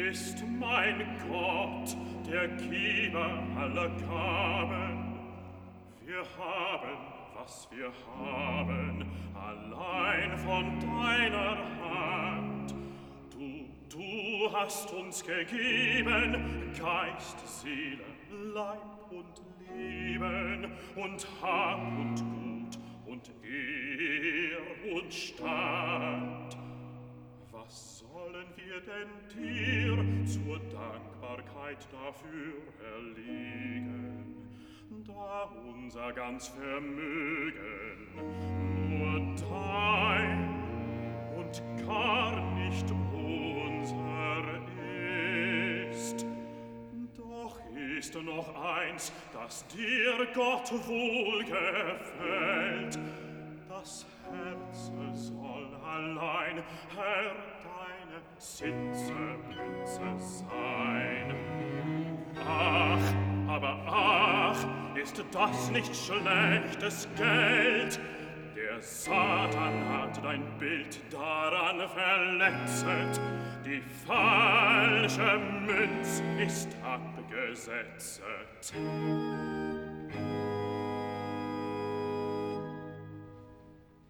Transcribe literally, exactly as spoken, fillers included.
ist mein Gott, der Geber aller Gaben. Wir haben, was wir haben, allein von deiner Hand. Du, du hast uns gegeben Geist, Seele, Leib und Leben und Hab und Gut und Ehr und Stand. Was sollen wir denn dir zur Dankbarkeit dafür erlegen, da unser ganz Vermögen nur dein und gar nicht unser ist? Doch ist noch eins, das dir, Gott, wohlgefällt. Das Herz soll allein, Herr, deine Sitzeplätze sein. Ach, aber ach, ist das nicht schlechtes Geld? Der Satan hat dein Bild daran verletzet, die falsche Münz ist abgesetzet.